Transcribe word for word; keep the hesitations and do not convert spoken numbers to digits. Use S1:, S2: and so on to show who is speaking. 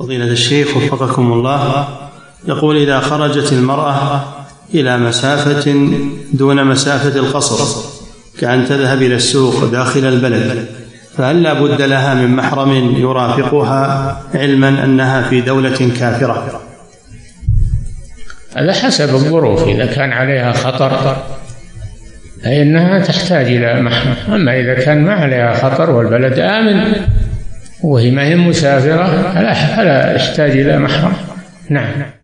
S1: فضيلة الشيخ وفقكم الله، يقول: إذا خرجت المرأة إلى مسافة دون مسافة القصر كأن تذهب إلى السوق داخل البلد، فهل لا بد لها من محرم يرافقها علما أنها في دولة كافرة؟
S2: هذا حسب الظروف، إذا كان عليها خطر فإنها تحتاج إلى محرم، أما إذا كان ما عليها خطر والبلد آمن وهي ما هي مسافرة فلا يحتاج إلى محرم. نعم.